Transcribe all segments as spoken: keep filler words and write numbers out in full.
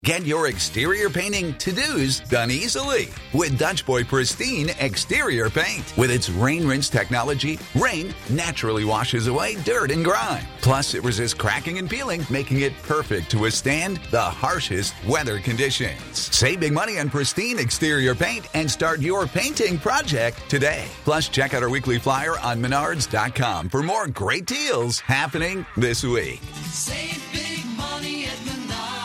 Get your exterior painting to-dos done easily with Dutch Boy Pristine Exterior Paint. With its rain rinse technology, rain naturally washes away dirt and grime. Plus, it resists cracking and peeling, making it perfect to withstand the harshest weather conditions. Save big money on Pristine Exterior Paint and start your painting project today. Plus, check out our weekly flyer on menards dot com for more great deals happening this week. Save big money at Menards.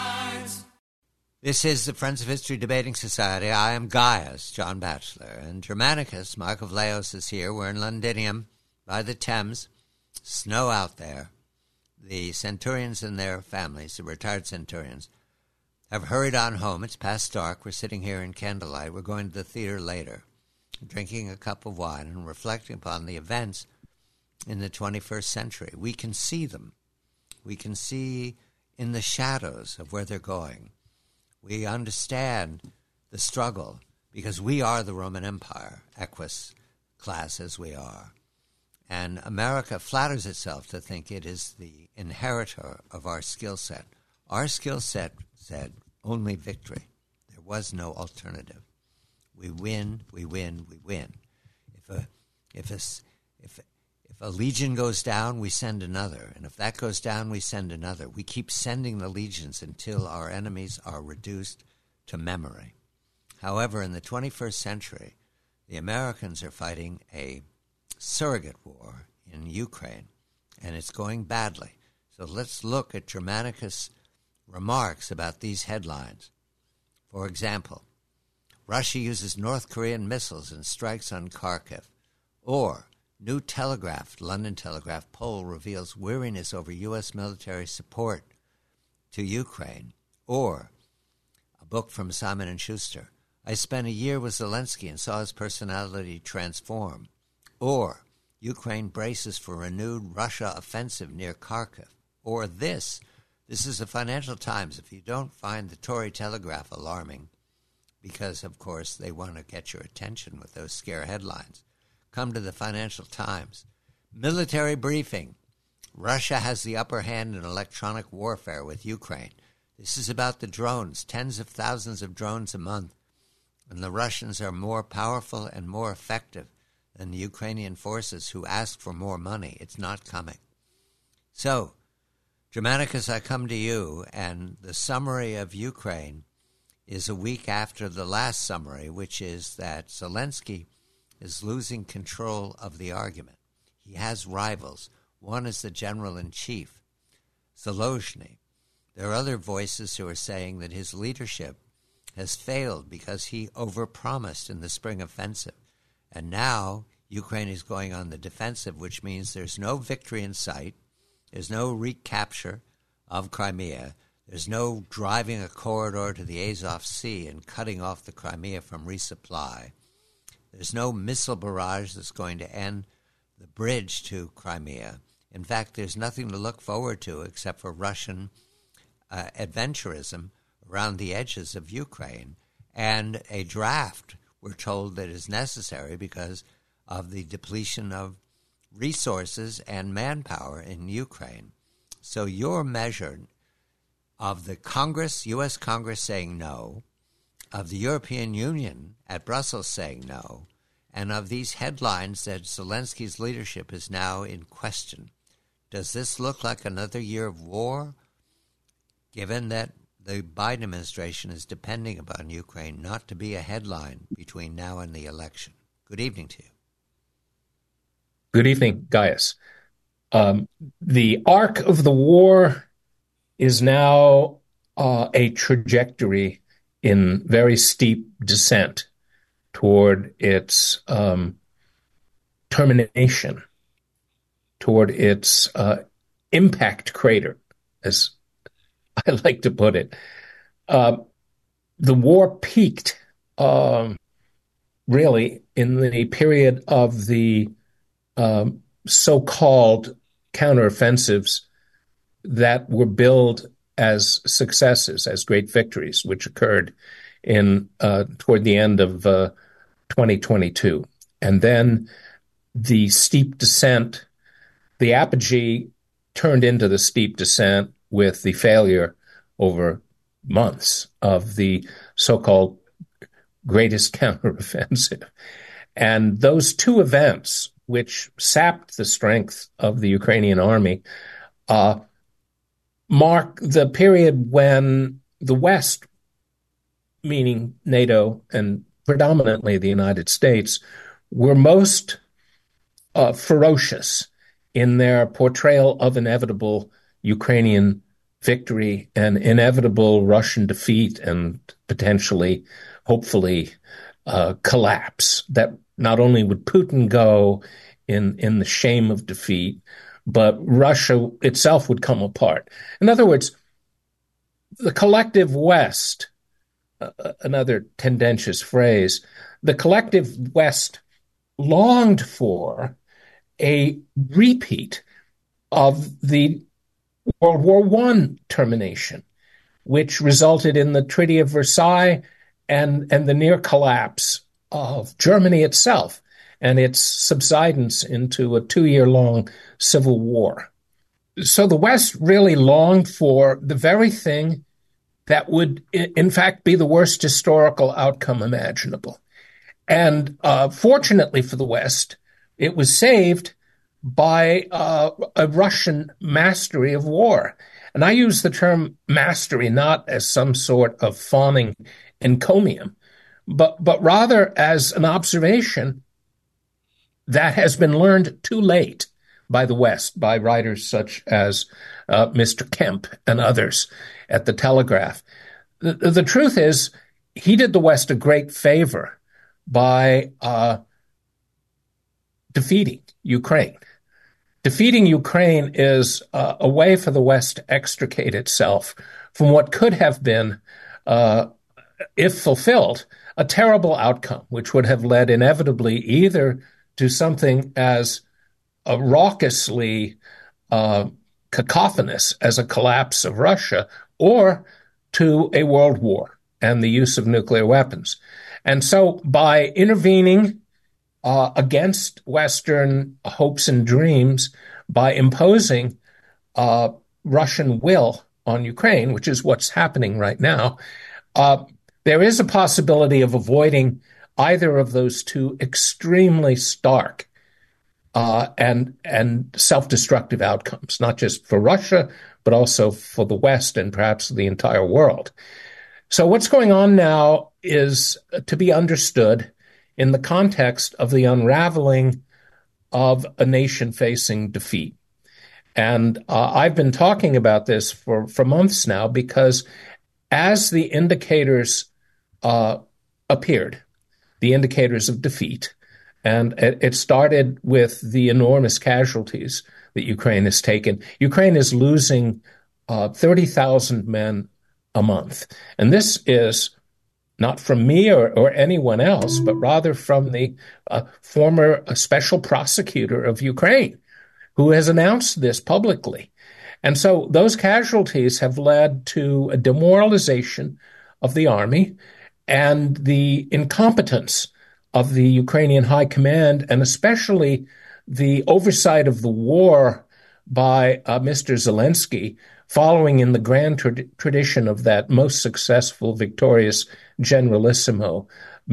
This is the Friends of History Debating Society. I am Gaius, John Batchelor, and Germanicus, Mark of Laos, is here. We're in Londinium by the Thames. Snow out there. The centurions and their families, the retired centurions, have hurried on home. It's past dark. We're sitting here in candlelight. We're going to the theater later, drinking a cup of wine and reflecting upon the events in the twenty-first century. We can see them. We can see in the shadows of where they're going. We understand the struggle because we are the Roman Empire, equus class as we are. And America flatters itself to think it is the inheritor of our skill set. Our skill set said only victory. There was no alternative. We win, we win, we win. If a if a, if if a legion goes down, we send another. And if that goes down, we send another. We keep sending the legions until our enemies are reduced to memory. However, in the twenty-first century, the Americans are fighting a surrogate war in Ukraine, and it's going badly. So let's look at Germanicus' remarks about these headlines. For example, Russia uses North Korean missiles and strikes on Kharkiv. Or, new Telegraph, London Telegraph poll reveals weariness over U S military support to Ukraine. Or, a book from Simon and Schuster, I spent a year with Zelensky and saw his personality transform. Or, Ukraine braces for renewed Russia offensive near Kharkiv. Or this, this is the Financial Times. If you don't find the Tory Telegraph alarming, because, of course, they want to get your attention with those scare headlines, come to the Financial Times. Military briefing. Russia has the upper hand in electronic warfare with Ukraine. This is about the drones, tens of thousands of drones a month. And the Russians are more powerful and more effective than the Ukrainian forces who ask for more money. It's not coming. So, Germanicus, I come to you, and the summary of Ukraine is a week after the last summary, which is that Zelensky is losing control of the argument. He has rivals. One is the general-in-chief, Zaluzhny. There are other voices who are saying that his leadership has failed because he overpromised in the spring offensive. And now Ukraine is going on the defensive, which means there's no victory in sight. There's no recapture of Crimea. There's no driving a corridor to the Azov Sea and cutting off the Crimea from resupply. There's no missile barrage that's going to end the bridge to Crimea. In fact, there's nothing to look forward to except for Russian uh, adventurism around the edges of Ukraine and a draft, we're told, that is necessary because of the depletion of resources and manpower in Ukraine. So your measure of the Congress, U S Congress saying no, of the European Union at Brussels saying no, and of these headlines that Zelensky's leadership is now in question. Does this look like another year of war, given that the Biden administration is depending upon Ukraine not to be a headline between now and the election? Good evening to you. Good evening, Gaius. Um, the arc of the war is now uh, a trajectory in very steep descent toward its um, termination, toward its uh, impact crater, as I like to put it. Uh, the war peaked um, really in the period of the um, so-called counteroffensives that were billed as successes, as great victories, which occurred in uh, toward the end of uh, twenty twenty-two. And then the steep descent, the apogee turned into the steep descent with the failure over months of the so-called greatest counteroffensive. And those two events, which sapped the strength of the Ukrainian army, uh, mark the period when the West, meaning NATO and predominantly the United States, were most uh, ferocious in their portrayal of inevitable Ukrainian victory and inevitable Russian defeat and potentially, hopefully, uh, collapse. That not only would Putin go in, in the shame of defeat, but Russia itself would come apart. In other words, the collective West, uh, another tendentious phrase, the collective West longed for a repeat of the World War One termination, which resulted in the Treaty of Versailles and, and the near collapse of Germany itself and its subsidence into a two-year-long civil war. So the West really longed for the very thing that would, in fact, be the worst historical outcome imaginable. And uh, fortunately for the West, it was saved by uh, a Russian mastery of war. And I use the term mastery not as some sort of fawning encomium, but, but rather as an observation that has been learned too late by the West, by writers such as uh, Mister Kemp and others at the Telegraph. The, the truth is, he did the West a great favor by uh, defeating Ukraine. Defeating Ukraine is uh, a way for the West to extricate itself from what could have been, uh, if fulfilled, a terrible outcome, which would have led inevitably either to something as uh, raucously uh, cacophonous as a collapse of Russia, or to a world war and the use of nuclear weapons. And so by intervening uh, against Western hopes and dreams, by imposing uh, Russian will on Ukraine, which is what's happening right now, uh, there is a possibility of avoiding either of those two extremely stark uh, and and self-destructive outcomes, not just for Russia, but also for the West and perhaps the entire world. So what's going on now is to be understood in the context of the unraveling of a nation facing defeat. And uh, I've been talking about this for, for months now because as the indicators uh, appeared, the indicators of defeat, and it, it started with the enormous casualties that Ukraine has taken. Ukraine is losing uh, thirty thousand men a month. And this is not from me or, or anyone else, but rather from the uh, former uh, special prosecutor of Ukraine, who has announced this publicly. And so those casualties have led to a demoralization of the army and the incompetence of the Ukrainian high command, and especially the oversight of the war by uh, Mister Zelensky, following in the grand tra- tradition of that most successful, victorious generalissimo,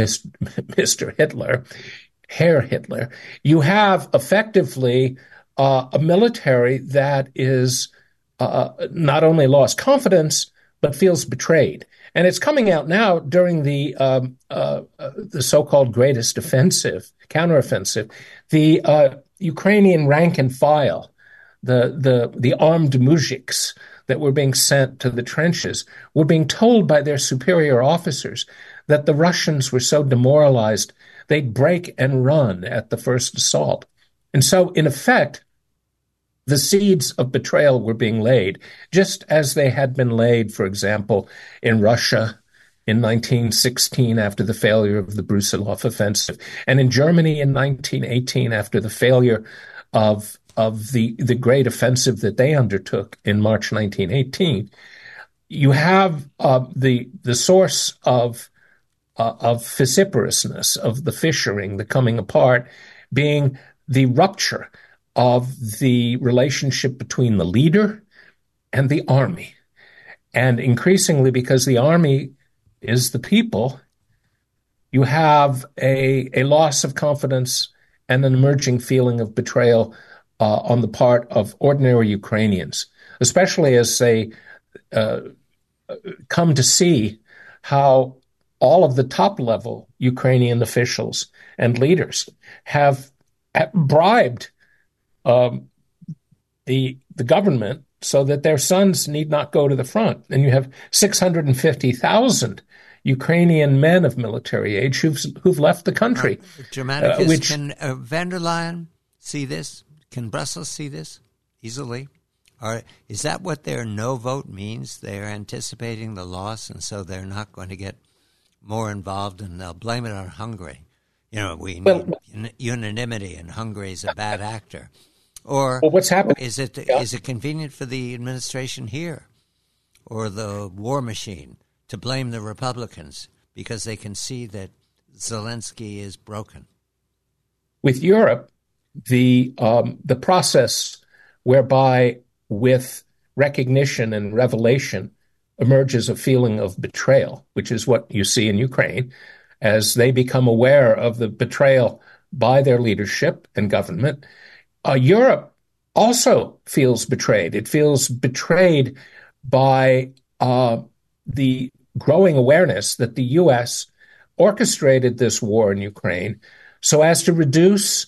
Mister Hitler, Herr Hitler. You have effectively uh, a military that is uh, not only lost confidence, but feels betrayed. And it's coming out now during the um, uh, uh, the so-called greatest offensive, counteroffensive. The uh, Ukrainian rank and file, the the the armed mujiks that were being sent to the trenches, were being told by their superior officers that the Russians were so demoralized they'd break and run at the first assault. And so, in effect, the seeds of betrayal were being laid, just as they had been laid, for example, in Russia in nineteen sixteen after the failure of the Brusilov offensive, and in Germany in nineteen eighteen after the failure of of the, the great offensive that they undertook in March nineteen eighteen. You have uh, the the source of uh, of vociferousness, of the fissuring, the coming apart, being the rupture of the relationship between the leader and the army. And increasingly, because the army is the people, you have a, a loss of confidence and an emerging feeling of betrayal uh, on the part of ordinary Ukrainians, especially as they uh, come to see how all of the top-level Ukrainian officials and leaders have bribed um, the the government so that their sons need not go to the front. And you have six hundred fifty thousand Ukrainian men of military age who've, who've left the country. Uh, Germanicus, uh, which, can uh, van der Leyen see this? Can Brussels see this easily? Or is that what their no vote means? They're anticipating the loss, and so they're not going to get more involved, and they'll blame it on Hungary. You know, we well, need unanimity, and Hungary is a bad actor. Or well, what's happening? Is it yeah. is it convenient for the administration here or the war machine to blame the Republicans because they can see that Zelensky is broken? With Europe, the um, the process whereby with recognition and revelation emerges a feeling of betrayal, which is what you see in Ukraine, as they become aware of the betrayal by their leadership and government. Uh, Europe also feels betrayed. It feels betrayed by uh, the growing awareness that the U S orchestrated this war in Ukraine so as to reduce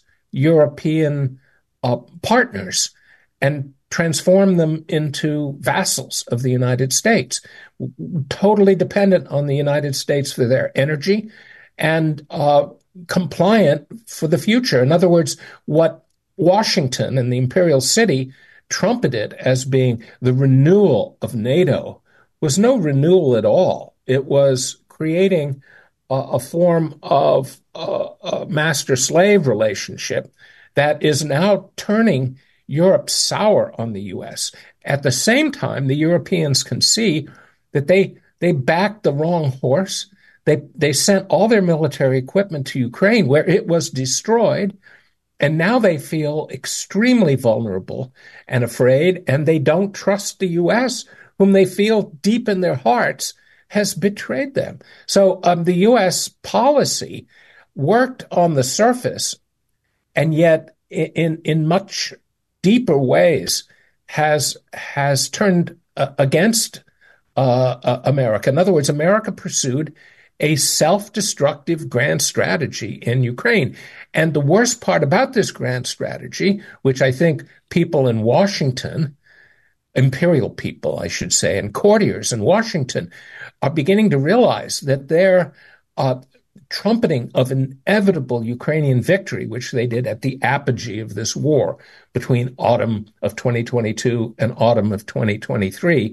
European uh, partners and transform them into vassals of the United States, totally dependent on the United States for their energy and uh, compliant for the future. In other words, what Washington and the Imperial City trumpeted as being the renewal of NATO was no renewal at all. It was creating a, a form of uh, a master-slave relationship that is now turning Europe sour on the U S. At the same time, the Europeans can see that they they backed the wrong horse. They they sent all their military equipment to Ukraine, where it was destroyed, and now they feel extremely vulnerable and afraid, and they don't trust the U S, whom they feel deep in their hearts has betrayed them. So um, the U S policy worked on the surface, and yet in in much deeper ways has has turned uh, against uh, uh, America. In other words, America pursued a self-destructive grand strategy in Ukraine. And the worst part about this grand strategy, which I think people in Washington, imperial people, I should say, and courtiers in Washington are beginning to realize that their uh, trumpeting of inevitable Ukrainian victory, which they did at the apogee of this war between autumn of twenty twenty-two and autumn of twenty twenty-three,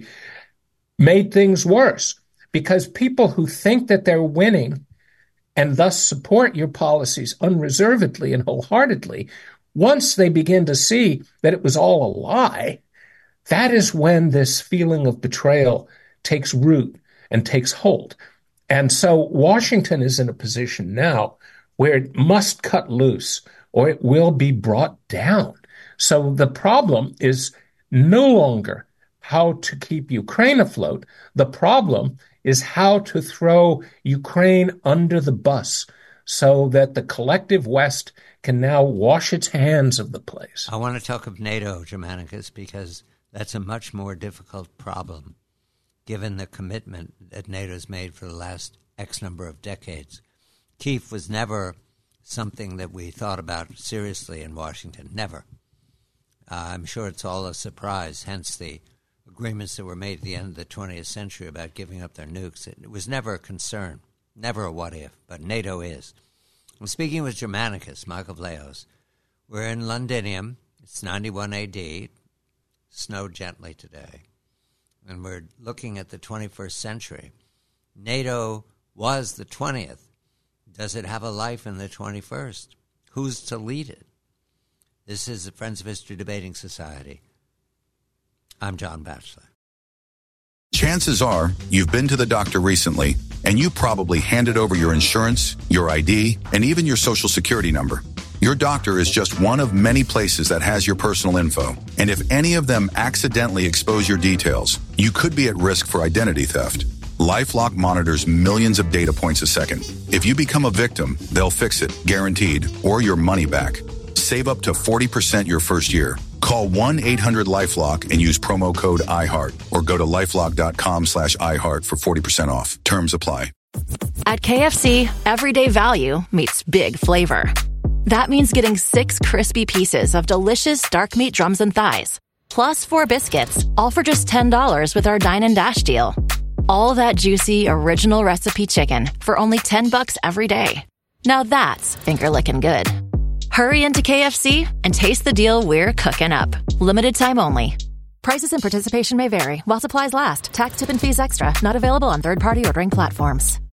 made things worse. Because people who think that they're winning and thus support your policies unreservedly and wholeheartedly, once they begin to see that it was all a lie, that is when this feeling of betrayal takes root and takes hold. And so Washington is in a position now where it must cut loose or it will be brought down. So the problem is no longer how to keep Ukraine afloat. The problem is how to throw Ukraine under the bus so that the collective West can now wash its hands of the place. I want to talk of NATO, Germanicus, because that's a much more difficult problem, given the commitment that NATO's made for the last X number of decades. Kyiv was never something that we thought about seriously in Washington, never. Uh, I'm sure it's all a surprise, hence the agreements that were made at the end of the twentieth century about giving up their nukes. It, it was never a concern, never a what-if, but NATO is. I'm speaking with Germanicus, Michael Vlahos. We're in Londinium. It's ninety-one A D. It snowed gently today. And we're looking at the twenty-first century. NATO was the twentieth. Does it have a life in the twenty-first? Who's to lead it? This is the Friends of History Debating Society. I'm John Batchelor. Chances are you've been to the doctor recently, and you probably handed over your insurance, your I D, and even your social security number. Your doctor is just one of many places that has your personal info. And if any of them accidentally expose your details, you could be at risk for identity theft. LifeLock monitors millions of data points a second. If you become a victim, they'll fix it, guaranteed, or your money back. Save up to forty percent your first year. Call one eight hundred LifeLock and use promo code iHeart or go to lifelock.com slash iHeart for forty percent off. Terms apply. At K F C, everyday value meets big flavor. That means getting six crispy pieces of delicious dark meat drums and thighs, plus four biscuits, all for just ten dollars with our Dine and Dash deal. All that juicy, original recipe chicken for only ten bucks every day. Now that's finger-licking good. Hurry into K F C and taste the deal we're cooking up. Limited time only. Prices and participation may vary while supplies last. Tax, tip, and fees extra. Not available on third-party ordering platforms.